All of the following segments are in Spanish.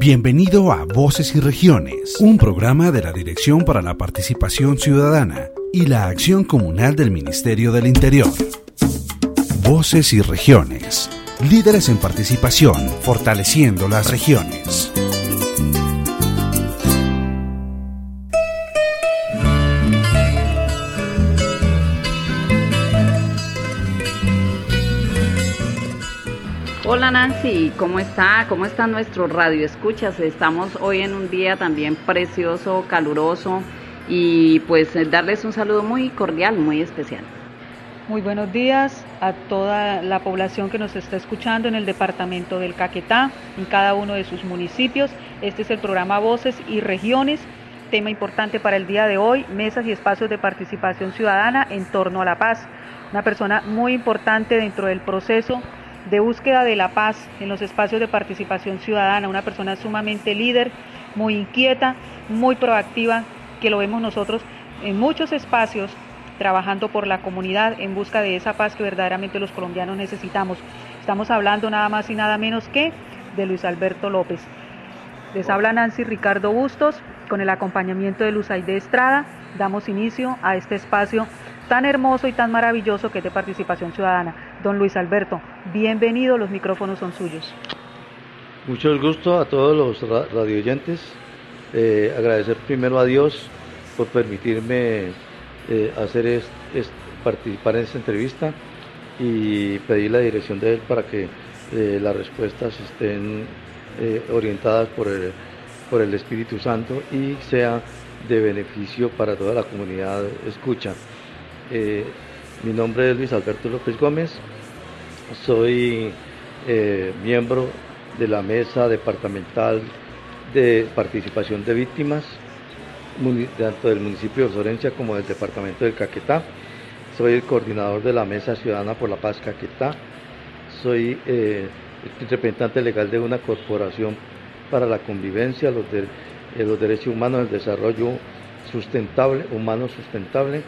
Bienvenido a Voces y Regiones, un programa de la Dirección para la Participación Ciudadana y la Acción Comunal del Ministerio del Interior. Voces y Regiones, líderes en participación, fortaleciendo las regiones. Hola Nancy, ¿cómo está? ¿Cómo están nuestros radioescuchas? Estamos hoy en un día también precioso, caluroso y pues darles un saludo muy cordial, muy especial. Muy buenos días a toda la población que nos está escuchando en el departamento del Caquetá, en cada uno de sus municipios. Este es el programa Voces y Regiones, tema importante para el día de hoy, mesas y espacios de participación ciudadana en torno a la paz. Una persona muy importante dentro del proceso de búsqueda de la paz en los espacios de participación ciudadana, una persona sumamente líder, muy inquieta, muy proactiva, que lo vemos nosotros en muchos espacios, trabajando por la comunidad en busca de esa paz que verdaderamente los colombianos necesitamos. Estamos hablando nada más y nada menos que de Luis Alberto López. Les habla Nancy Ricardo Bustos, con el acompañamiento de Luzaide Estrada, damos inicio a este espacio tan hermoso y tan maravilloso que es de participación ciudadana. Don Luis Alberto, bienvenido, los micrófonos son suyos. Mucho gusto a todos los radioyentes, agradecer primero a Dios por permitirme participar en esta entrevista y pedir la dirección de él para que las respuestas estén orientadas por el Espíritu Santo y sea de beneficio para toda la comunidad escucha. Mi nombre es Luis Alberto López Gómez, soy miembro de la Mesa Departamental de Participación de Víctimas, tanto del municipio de Florencia como del departamento del Caquetá. Soy el coordinador de la Mesa Ciudadana por la Paz Caquetá, soy el representante legal de una corporación para la convivencia, los derechos humanos, el desarrollo sustentable, humano sustentable,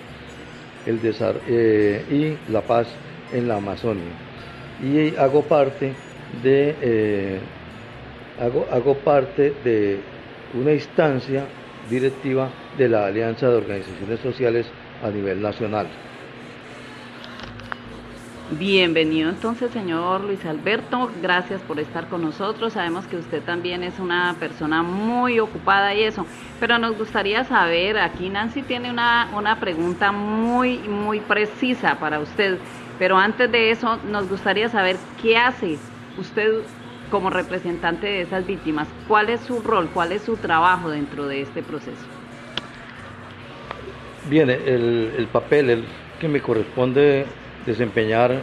y la paz en la Amazonia. Y hago parte de una instancia directiva de la Alianza de Organizaciones Sociales a nivel nacional. Bienvenido entonces, señor Luis Alberto, gracias por estar con nosotros. Sabemos que usted también es una persona muy ocupada y eso, pero nos gustaría saber, aquí Nancy tiene una pregunta muy precisa para usted, pero antes de eso nos gustaría saber qué hace usted como representante de esas víctimas, cuál es su rol, cuál es su trabajo dentro de este proceso. Bien, el papel que me corresponde desempeñar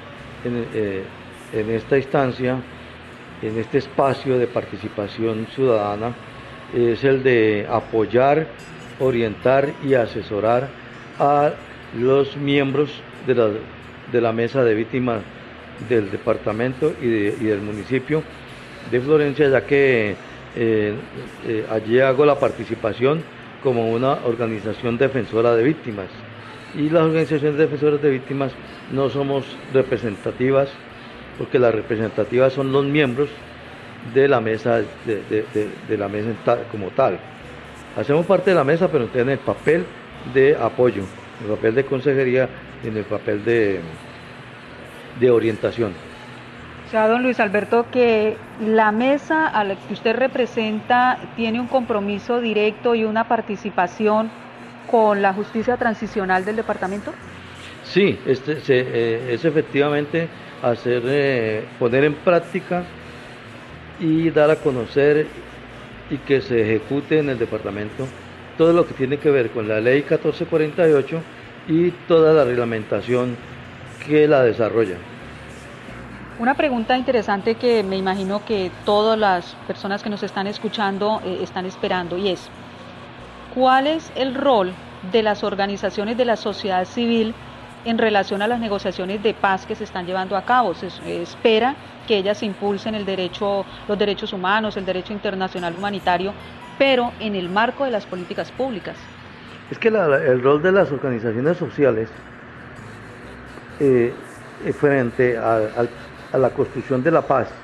en esta instancia, en este espacio de participación ciudadana, es el de apoyar, orientar y asesorar a los miembros de la mesa de víctimas del departamento y del municipio de Florencia, ya que allí hago la participación como una organización defensora de víctimas. Y las organizaciones defensoras de víctimas no somos representativas, porque las representativas son los miembros de la mesa de la mesa como tal. Hacemos parte de la mesa, pero en el papel de apoyo, en el papel de consejería y en el papel de orientación. O sea, don Luis Alberto, que la mesa a la que usted representa tiene un compromiso directo y una participación con la justicia transicional del departamento. Sí, es efectivamente poner en práctica y dar a conocer y que se ejecute en el departamento todo lo que tiene que ver con la ley 1448 y toda la reglamentación que la desarrolla. Una pregunta interesante que me imagino que todas las personas que nos están escuchando están esperando, y es: ¿cuál es el rol de las organizaciones de la sociedad civil en relación a las negociaciones de paz que se están llevando a cabo? Se espera que ellas impulsen los derechos humanos, el derecho internacional humanitario, pero en el marco de las políticas públicas. Es que el rol de las organizaciones sociales frente a la construcción de la paz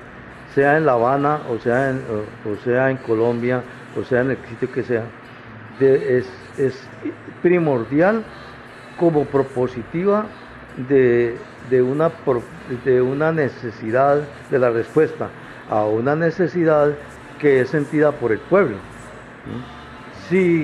sea en La Habana, o sea en Colombia, o sea en el sitio que sea, es primordial como propositiva de una necesidad, de la respuesta a una necesidad que es sentida por el pueblo. Si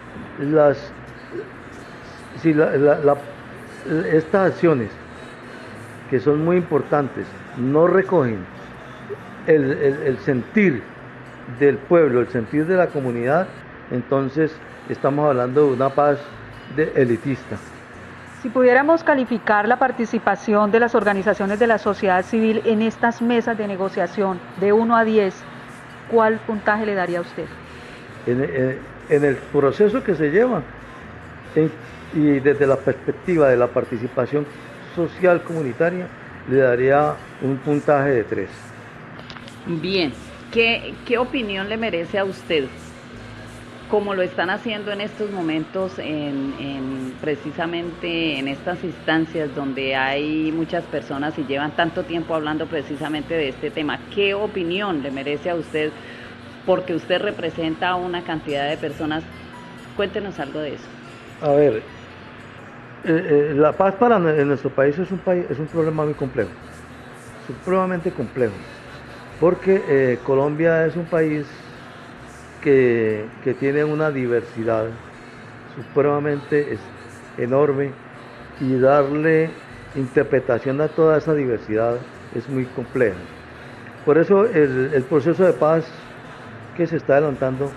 estas acciones, que son muy importantes, no recogen el sentir del pueblo, el sentir de la comunidad, entonces estamos hablando de una paz elitista. Si pudiéramos calificar la participación de las organizaciones de la sociedad civil en estas mesas de negociación de 1 a 10, ¿cuál puntaje le daría a usted? En el proceso que se lleva y desde la perspectiva de la participación social comunitaria, le daría un puntaje de 3. Bien, ¿qué opinión le merece a usted, como lo están haciendo en estos momentos, precisamente en estas instancias donde hay muchas personas y llevan tanto tiempo hablando precisamente de este tema? ¿Qué opinión le merece a usted? Porque usted representa a una cantidad de personas. Cuéntenos algo de eso. A ver, la paz en nuestro país es un problema muy complejo, supremamente complejo, porque Colombia es un país que tiene una diversidad supremamente enorme, y darle interpretación a toda esa diversidad es muy complejo. Por eso el proceso de paz que se está adelantando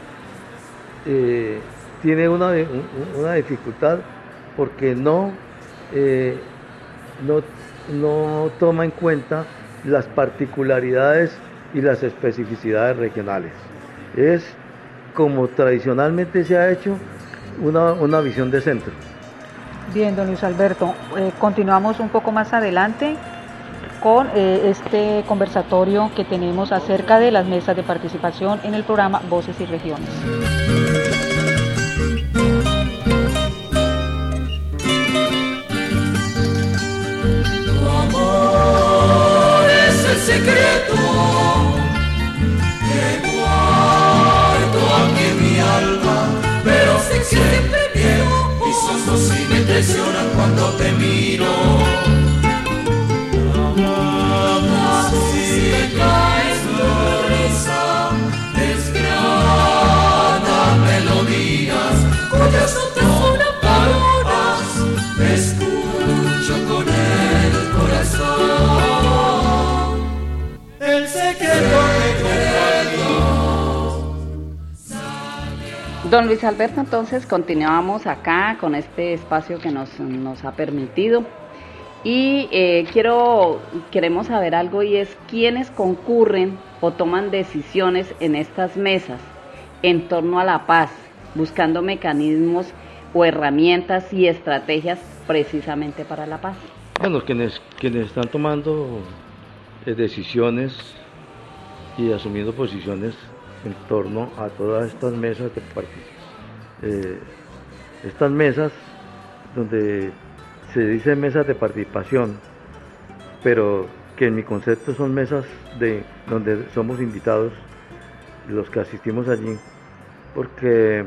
tiene una dificultad, porque no toma en cuenta las particularidades y las especificidades regionales. Es como tradicionalmente se ha hecho, una visión de centro. Bien, don Luis Alberto, continuamos un poco más adelante con este conversatorio que tenemos acerca de las mesas de participación en el programa Voces y Regiones. Tu amor es el secreto que guardo aquí en mi alma, pero sé que siempre mis ojos sí me traicionan cuando te miro. Don Luis Alberto, entonces continuamos acá con este espacio que nos ha permitido, y queremos saber algo, y es quiénes concurren o toman decisiones en estas mesas en torno a la paz, buscando mecanismos o herramientas y estrategias precisamente para la paz. Bueno, quienes están tomando decisiones y asumiendo posiciones en torno a todas estas mesas de participación. Estas mesas, donde se dice mesas de participación, pero que en mi concepto son mesas donde somos invitados los que asistimos allí, porque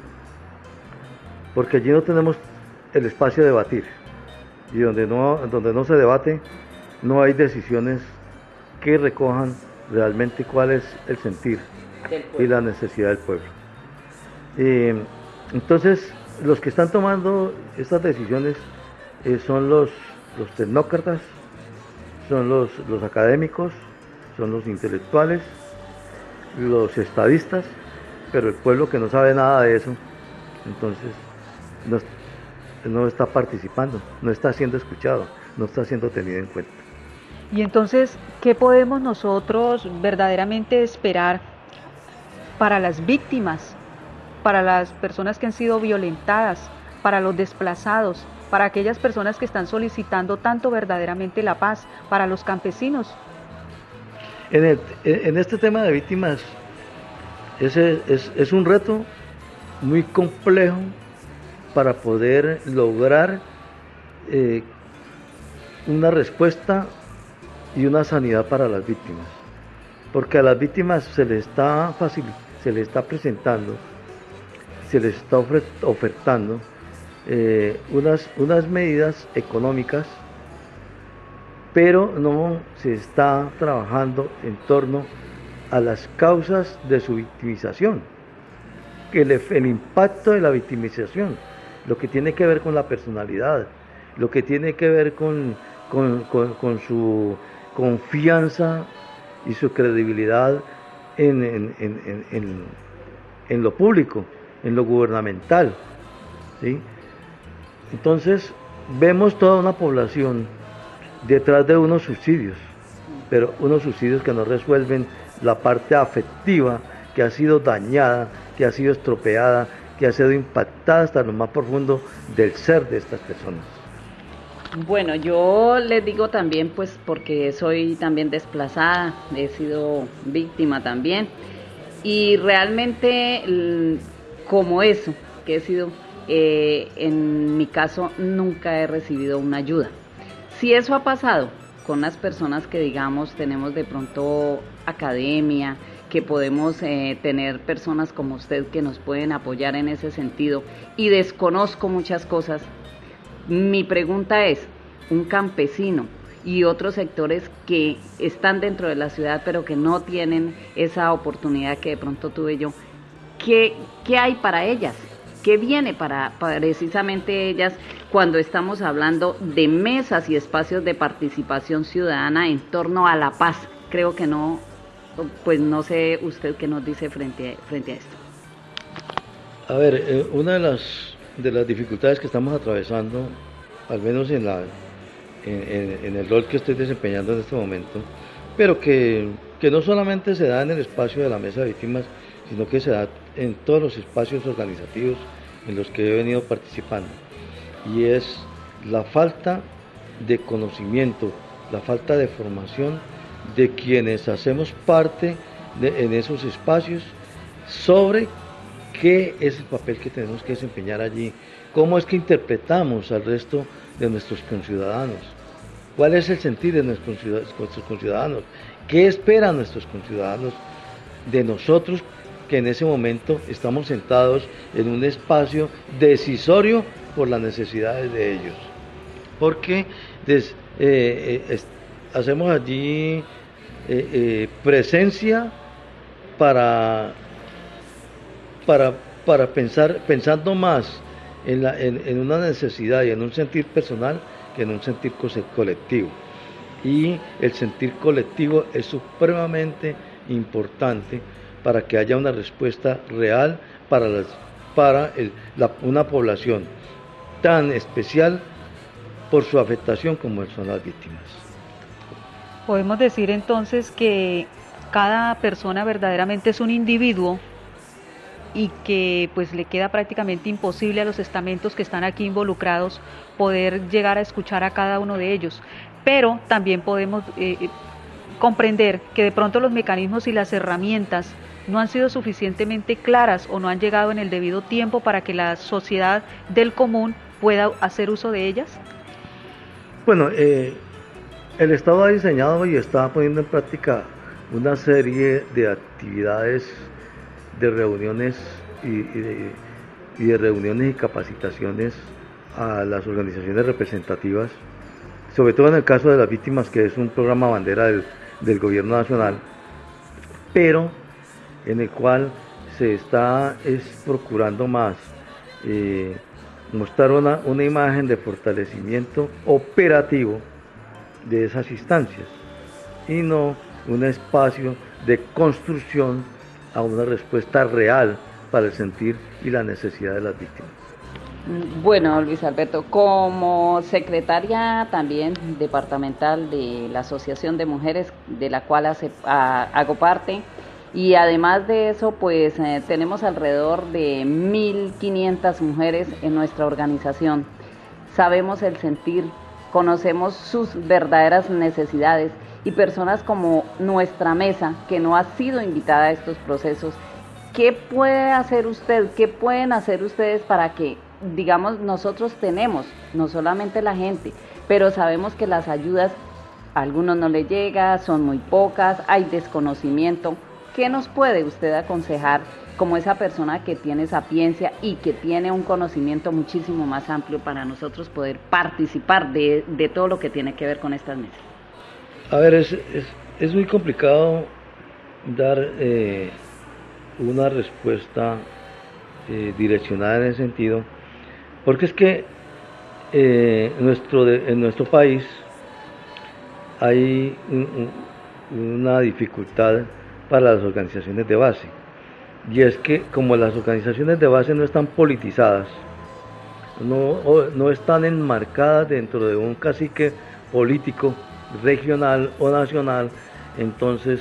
allí no tenemos el espacio de debatir, y donde no se debate, no hay decisiones que recojan realmente cuál es el sentir y la necesidad del pueblo. Entonces, los que están tomando estas decisiones son los tecnócratas, son los académicos, son los intelectuales, los estadistas, pero el pueblo que no sabe nada de eso, entonces no está participando, no está siendo escuchado, no está siendo tenido en cuenta. Y entonces, ¿qué podemos nosotros verdaderamente esperar para las víctimas, para las personas que han sido violentadas, para los desplazados, para aquellas personas que están solicitando tanto verdaderamente la paz, para los campesinos? En este tema de víctimas, es un reto muy complejo para poder lograr una respuesta y una sanidad para las víctimas, porque a las víctimas se les está presentando, se les está ofertando unas medidas económicas, pero no se está trabajando en torno a las causas de su victimización, el impacto de la victimización, lo que tiene que ver con la personalidad, lo que tiene que ver con su confianza y su credibilidad en lo público, en lo gubernamental, ¿sí? Entonces vemos toda una población detrás de unos subsidios, pero unos subsidios que no resuelven la parte afectiva, que ha sido dañada, que ha sido estropeada, que ha sido impactada hasta lo más profundo del ser de estas personas. Bueno, yo les digo también, pues porque soy también desplazada, he sido víctima también, y realmente como eso, que he sido, en mi caso nunca he recibido una ayuda. Si eso ha pasado con las personas que digamos tenemos de pronto academia, que podemos tener personas como usted que nos pueden apoyar en ese sentido, y desconozco muchas cosas, mi pregunta es, un campesino y otros sectores que están dentro de la ciudad pero que no tienen esa oportunidad que de pronto tuve yo, ¿qué hay para ellas? ¿Qué viene para precisamente ellas cuando estamos hablando de mesas y espacios de participación ciudadana en torno a la paz? Creo que no, pues no sé usted qué nos dice frente a esto. A ver, una de las dificultades que estamos atravesando, al menos en el rol que estoy desempeñando en este momento, pero que no solamente se da en el espacio de la mesa de víctimas, sino que se da en todos los espacios organizativos en los que he venido participando, y es la falta de conocimiento, la falta de formación de quienes hacemos parte en esos espacios sobre qué es el papel que tenemos que desempeñar allí, cómo es que interpretamos al resto de nuestros conciudadanos, cuál es el sentir de nuestros conciudadanos, qué esperan nuestros conciudadanos de nosotros, que en ese momento estamos sentados en un espacio decisorio por las necesidades de ellos, porque hacemos allí presencia para pensando más en una necesidad y en un sentir personal que en un sentir colectivo. Y el sentir colectivo es supremamente importante para que haya una respuesta real para una población tan especial por su afectación como son las víctimas. Podemos decir entonces que cada persona verdaderamente es un individuo y que pues le queda prácticamente imposible a los estamentos que están aquí involucrados poder llegar a escuchar a cada uno de ellos, pero también podemos comprender que de pronto los mecanismos y las herramientas no han sido suficientemente claras o no han llegado en el debido tiempo para que la sociedad del común pueda hacer uso de ellas. Bueno, el Estado ha diseñado y está poniendo en práctica una serie de actividades, de reuniones y de reuniones y capacitaciones a las organizaciones representativas, sobre todo en el caso de las víctimas, que es un programa bandera del gobierno nacional, pero en el cual se está procurando más mostrar una imagen de fortalecimiento operativo de esas instancias y no un espacio de construcción a una respuesta real para el sentir y la necesidad de las víctimas. Bueno, Luis Alberto, como secretaria también departamental de la Asociación de Mujeres, de la cual hago parte, y además de eso, pues tenemos alrededor de 1.500 mujeres en nuestra organización. Sabemos el sentir, conocemos sus verdaderas necesidades, y personas como nuestra mesa, que no ha sido invitada a estos procesos, ¿qué puede hacer usted? ¿Qué pueden hacer ustedes para que, digamos, nosotros tenemos, no solamente la gente, pero sabemos que las ayudas a algunos no les llega, son muy pocas, hay desconocimiento. ¿Qué nos puede usted aconsejar como esa persona que tiene sapiencia y que tiene un conocimiento muchísimo más amplio para nosotros poder participar de todo lo que tiene que ver con estas mesas? A ver, es muy complicado dar una respuesta direccionada en ese sentido, porque es que en nuestro país hay una dificultad para las organizaciones de base, y es que como las organizaciones de base no están politizadas, no están enmarcadas dentro de un cacique político regional o nacional, entonces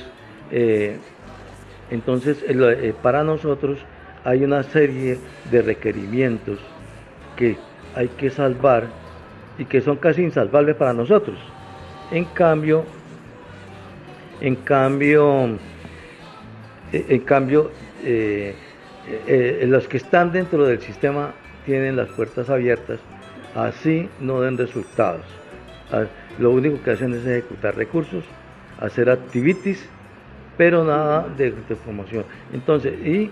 para nosotros hay una serie de requerimientos que hay que salvar y que son casi insalvables para nosotros. En cambio, los que están dentro del sistema tienen las puertas abiertas, así no den resultados. Lo único que hacen es ejecutar recursos, hacer activities, pero nada de formación. Entonces, y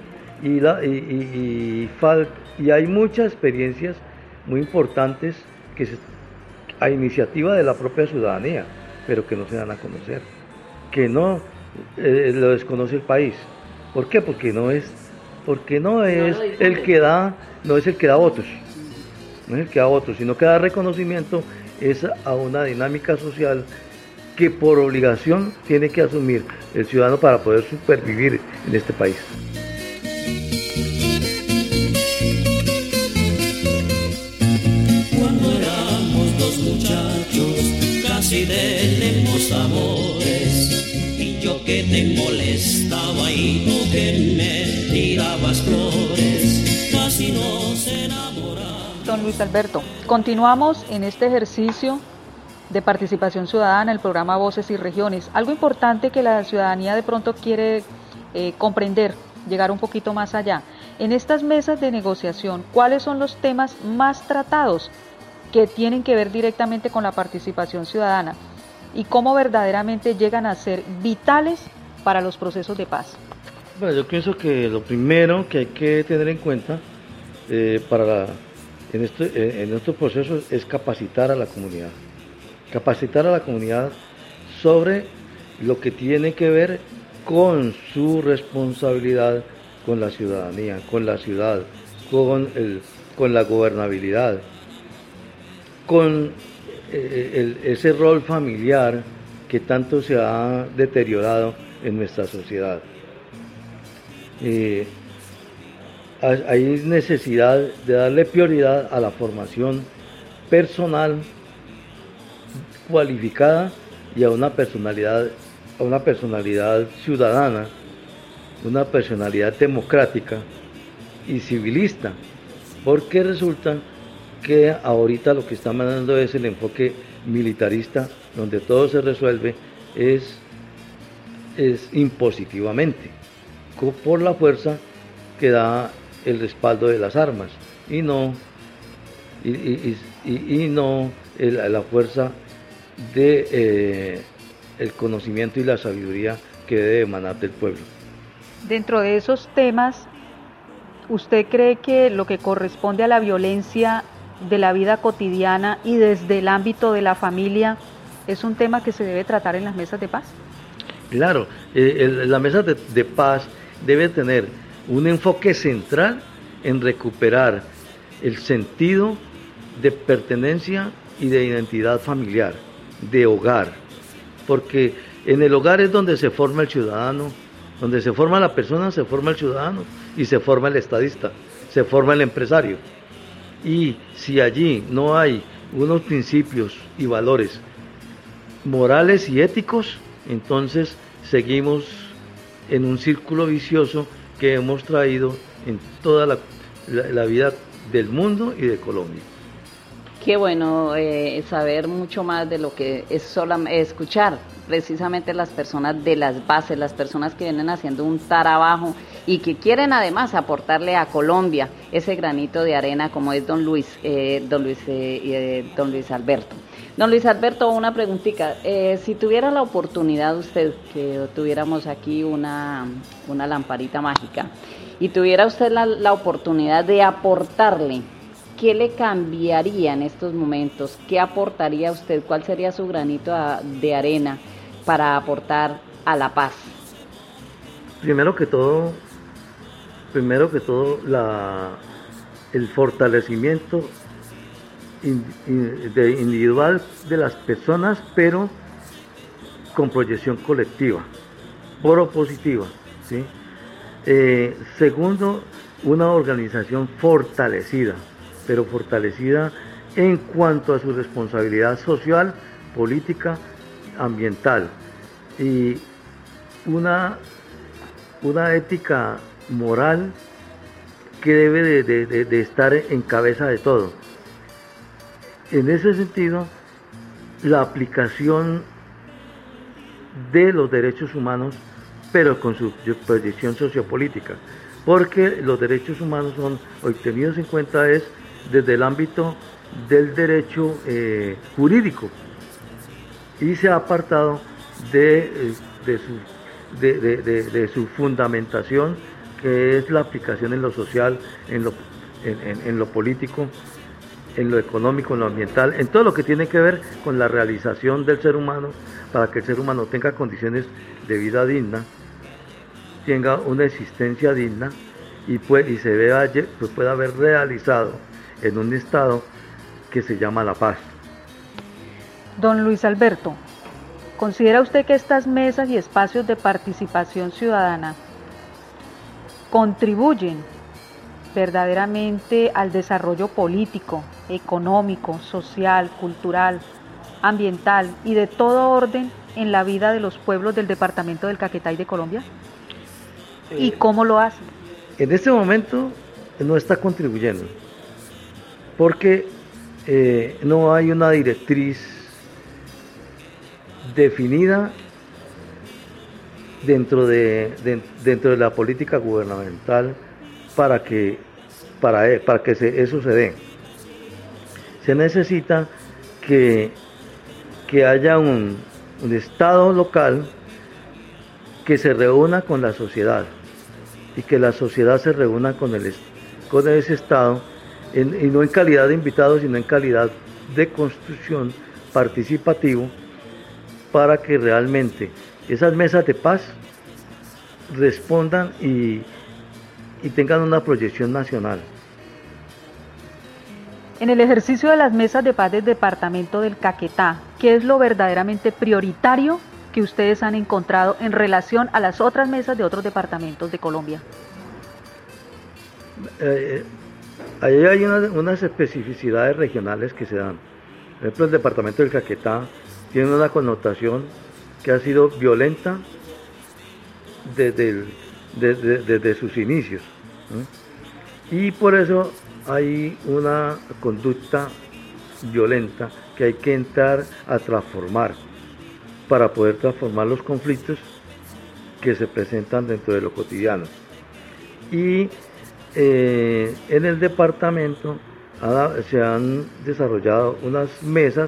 hay muchas experiencias muy importantes a iniciativa de la propia ciudadanía, pero que no se dan a conocer, que no lo desconoce el país. ¿Por qué? Porque no es el que da votos, no es el que da votos, sino que da reconocimiento es a una dinámica social que por obligación tiene que asumir el ciudadano para poder supervivir en este país. Cuando éramos dos muchachos, casi tenemos amores, y yo que te molestaba y tú que me tirabas flores, casi nos enamoramos. Don Luis Alberto, continuamos en este ejercicio de participación ciudadana, el programa Voces y Regiones. Algo importante que la ciudadanía de pronto quiere comprender, llegar un poquito más allá. En estas mesas de negociación, ¿cuáles son los temas más tratados que tienen que ver directamente con la participación ciudadana y cómo verdaderamente llegan a ser vitales para los procesos de paz? Bueno, yo pienso que lo primero que hay que tener en cuenta en estos procesos es capacitar a la comunidad sobre lo que tiene que ver con su responsabilidad con la ciudadanía, con la ciudad, con la gobernabilidad, con ese rol familiar que tanto se ha deteriorado en nuestra sociedad. Hay necesidad de darle prioridad a la formación personal cualificada y a una personalidad ciudadana, una personalidad democrática y civilista, porque resulta que ahorita lo que está mandando es el enfoque militarista, donde todo se resuelve es impositivamente, por la fuerza que da el respaldo de las armas y no la fuerza de el conocimiento y la sabiduría que debe emanar del pueblo. Dentro de esos temas, ¿usted cree que lo que corresponde a la violencia de la vida cotidiana y desde el ámbito de la familia es un tema que se debe tratar en las mesas de paz? Claro, la mesa de paz debe tener un enfoque central en recuperar el sentido de pertenencia y de identidad familiar, de hogar, porque en el hogar es donde se forma el ciudadano, donde se forma la persona, se forma el ciudadano y se forma el estadista, se forma el empresario. Y si allí no hay unos principios y valores morales y éticos, entonces seguimos en un círculo vicioso que hemos traído en toda la vida del mundo y de Colombia. Qué bueno saber mucho más de lo que es escuchar precisamente las personas de las bases, las personas que vienen haciendo un trabajo y que quieren además aportarle a Colombia ese granito de arena como es don Luis Alberto. Don Luis Alberto, una preguntita. Si tuviera la oportunidad usted, que tuviéramos aquí una lamparita mágica, y tuviera usted la oportunidad de aportarle, ¿qué le cambiaría en estos momentos? ¿Qué aportaría usted? ¿Cuál sería su granito de arena para aportar a la paz? Primero que todo, el fortalecimiento individual de las personas, pero con proyección colectiva, propositiva, ¿sí? Segundo, una organización fortalecida, pero fortalecida en cuanto a su responsabilidad social, política, ambiental, y una ética moral que debe de estar en cabeza de todo. En ese sentido, la aplicación de los derechos humanos, pero con su proyección sociopolítica, porque los derechos humanos son hoy tenidos en cuenta es desde el ámbito del derecho jurídico, y se ha apartado de su fundamentación, que es la aplicación en lo social, en lo político, en lo económico, en lo ambiental, en todo lo que tiene que ver con la realización del ser humano, para que el ser humano tenga condiciones de vida digna, tenga una existencia digna y se vea, pues pueda haber realizado en un estado que se llama la paz. Don Luis Alberto, ¿considera usted que estas mesas y espacios de participación ciudadana contribuyen verdaderamente al desarrollo político, económico, social, cultural, ambiental y de todo orden en la vida de los pueblos del departamento del Caquetá y de Colombia? ¿Y cómo lo hacen? En este momento no está contribuyendo, porque no hay una directriz definida dentro de la política gubernamental para que eso se dé. Se necesita que haya un Estado local que se reúna con la sociedad, y que la sociedad se reúna con ese Estado, y no en calidad de invitados, sino en calidad de construcción participativo, para que realmente esas mesas de paz respondan y tengan una proyección nacional. En el ejercicio de las mesas de paz del departamento del Caquetá, ¿qué es lo verdaderamente prioritario que ustedes han encontrado en relación a las otras mesas de otros departamentos de Colombia? Ahí hay unas especificidades regionales que se dan. Por ejemplo, el departamento del Caquetá tiene una connotación que ha sido violenta desde sus inicios, ¿no? Y por eso hay una conducta violenta que hay que entrar a transformar, para poder transformar los conflictos que se presentan dentro de lo cotidiano. Y en el departamento se han desarrollado unas mesas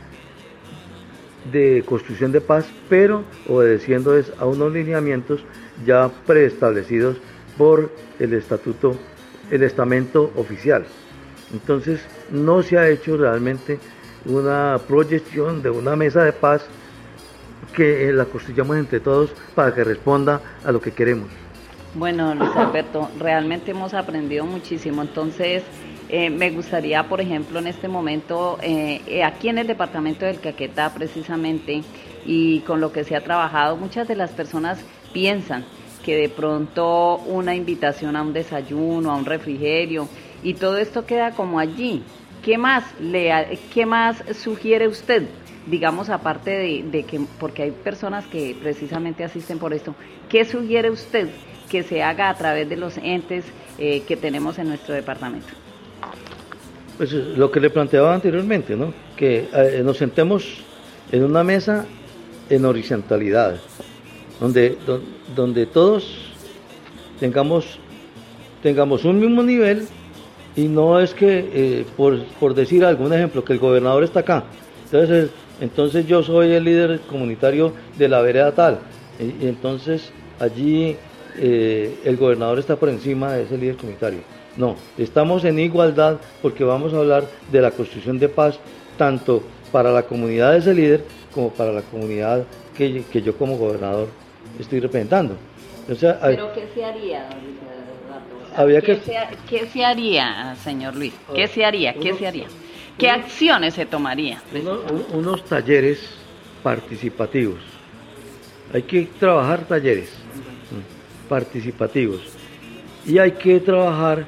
de construcción de paz, pero obedeciendo a unos lineamientos ya preestablecidos por el estamento oficial. Entonces no se ha hecho realmente una proyección de una mesa de paz que la construyamos entre todos para que responda a lo que queremos. Bueno, Luis Alberto, realmente hemos aprendido muchísimo. Entonces, me gustaría, por ejemplo, en este momento, aquí en el departamento del Caquetá precisamente, y con lo que se ha trabajado, muchas de las personas piensan que de pronto una invitación a un desayuno, a un refrigerio, y todo esto queda como allí. ¿Qué más sugiere usted? Digamos, aparte de que, porque hay personas que precisamente asisten por esto, ¿qué sugiere usted que se haga a través de los entes que tenemos en nuestro departamento? Pues lo que le planteaba anteriormente, ¿no? Que nos sentemos en una mesa en horizontalidad, donde todos tengamos un mismo nivel, y no es que, por decir algún ejemplo, que el gobernador está acá, entonces yo soy el líder comunitario de la vereda tal, y entonces allí el gobernador está por encima de ese líder comunitario. No, estamos en igualdad porque vamos a hablar de la construcción de paz tanto para la comunidad de ese líder como para la comunidad que yo como gobernador estoy representando. ¿Pero qué se haría, don Luis Alberto? ¿Qué se haría, señor Luis? ¿Qué se haría? ¿Qué acciones se tomarían? Unos talleres participativos. Hay que trabajar talleres participativos y hay que trabajar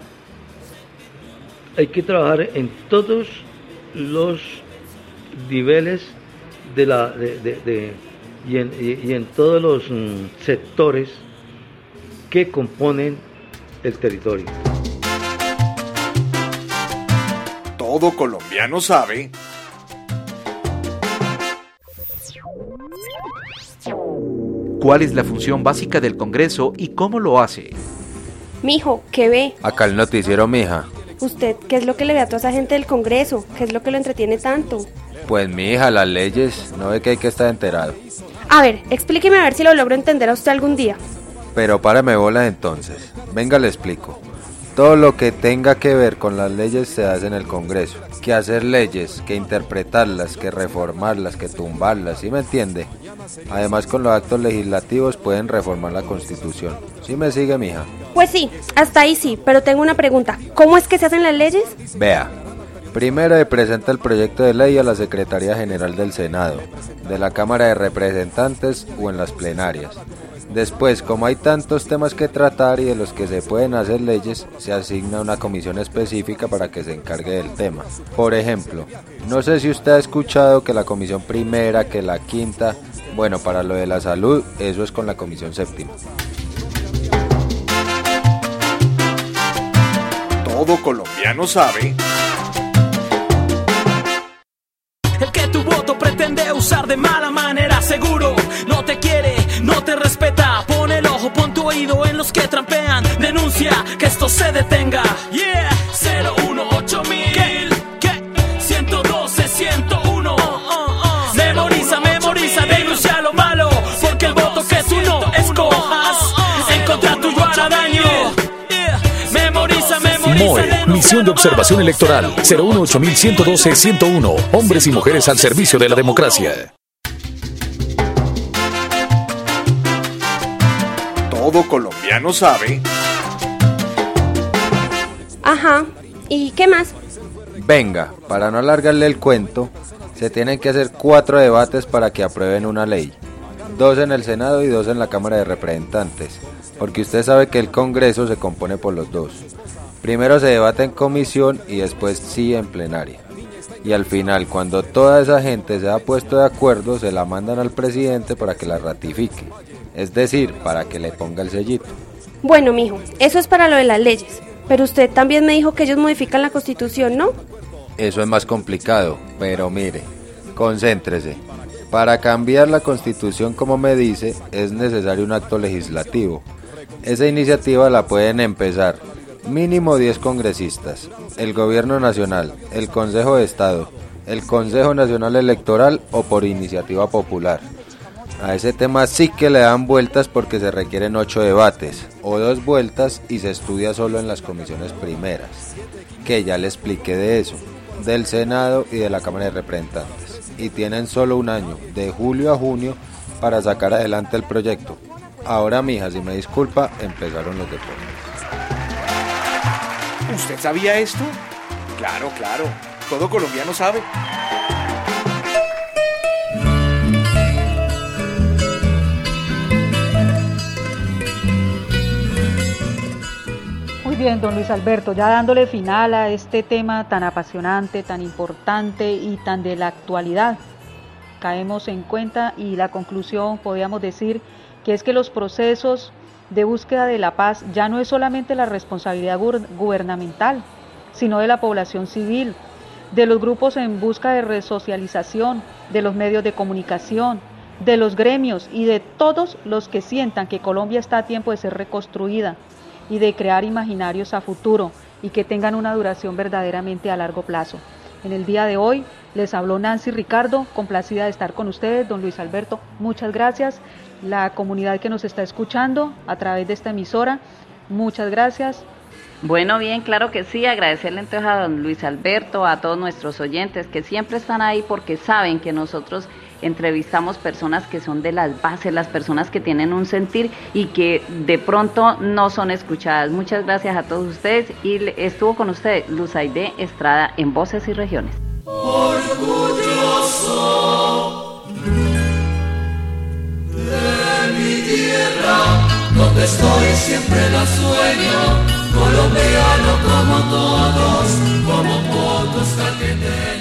en todos los niveles y en todos los sectores que componen el territorio. Todo colombiano sabe. ¿Cuál es la función básica del Congreso y cómo lo hace? Mijo, ¿qué ve? Acá el noticiero, mija. ¿Usted qué es lo que le ve a toda esa gente del Congreso? ¿Qué es lo que lo entretiene tanto? Pues mija, las leyes, no ve que hay que estar enterado. A ver, explíqueme a ver si lo logro entender a usted algún día. Pero párame bolas entonces. Venga, le explico. Todo lo que tenga que ver con las leyes se hace en el Congreso. Que hacer leyes, que interpretarlas, que reformarlas, que tumbarlas, ¿sí me entiende? Además, con los actos legislativos pueden reformar la Constitución. ¿Sí me sigue, mija? Pues sí, hasta ahí sí, pero tengo una pregunta. ¿Cómo es que se hacen las leyes? Vea, primero le presenta el proyecto de ley a la Secretaría General del Senado, de la Cámara de Representantes o en las plenarias. Después, como hay tantos temas que tratar y de los que se pueden hacer leyes, se asigna una comisión específica para que se encargue del tema. Por ejemplo, no sé si usted ha escuchado que la comisión primera, que la quinta, bueno, para lo de la salud, eso es con la comisión séptima. Todo colombiano sabe. El que tu voto pretende usar de mala manera, seguro no te quiere, no te respeta. Pon el ojo, pon tu oído en los que trampean. Denuncia que esto se detenga. Yeah, 018.000. ¿Qué? 112, 101. Memoriza, denuncia lo malo, porque el voto que tú no escojas en contra tuyo hará daño. Memoriza. MOE, Misión de Observación Electoral, 018.112.101, hombres y mujeres al servicio de la democracia. Todo colombiano sabe. Ajá, ¿y qué más? Venga, para no alargarle el cuento, se tienen que hacer 4 debates para que aprueben una ley. 2 en el Senado y 2 en la Cámara de Representantes, porque usted sabe que el Congreso se compone por los dos. Primero se debate en comisión y después sí en plenaria. Y al final, cuando toda esa gente se ha puesto de acuerdo, se la mandan al presidente para que la ratifique. Es decir, para que le ponga el sellito. Bueno, mijo, eso es para lo de las leyes. Pero usted también me dijo que ellos modifican la Constitución, ¿no? Eso es más complicado, pero mire, concéntrese. Para cambiar la Constitución, como me dice, es necesario un acto legislativo. Esa iniciativa la pueden empezar mínimo 10 congresistas, el Gobierno Nacional, el Consejo de Estado, el Consejo Nacional Electoral o por iniciativa popular. A ese tema sí que le dan vueltas porque se requieren 8 debates o 2 vueltas y se estudia solo en las comisiones primeras, que ya le expliqué de eso, del Senado y de la Cámara de Representantes. Y tienen solo un año, de julio a junio, para sacar adelante el proyecto. Ahora, mija, si me disculpa, empezaron los deportes. ¿Usted sabía esto? Claro, todo colombiano sabe. Muy bien, don Luis Alberto, ya dándole final a este tema tan apasionante, tan importante y tan de la actualidad. Caemos en cuenta y la conclusión podríamos decir que es que los procesos de búsqueda de la paz ya no es solamente la responsabilidad gubernamental, sino de la población civil, de los grupos en busca de resocialización, de los medios de comunicación, de los gremios y de todos los que sientan que Colombia está a tiempo de ser reconstruida y de crear imaginarios a futuro y que tengan una duración verdaderamente a largo plazo. En el día de hoy les habló Nancy Ricardo, complacida de estar con ustedes. Don Luis Alberto, muchas gracias. La comunidad que nos está escuchando a través de esta emisora, muchas gracias. Bueno, bien, claro que sí, agradecerle entonces a don Luis Alberto, a todos nuestros oyentes que siempre están ahí porque saben que nosotros entrevistamos personas que son de las bases, las personas que tienen un sentir y que de pronto no son escuchadas. Muchas gracias a todos ustedes y estuvo con ustedes Luz Aide Estrada en Voces y Regiones. Orgulloso de mi tierra, donde estoy siempre la sueño, colombiano como todos, como pocos caqueteños.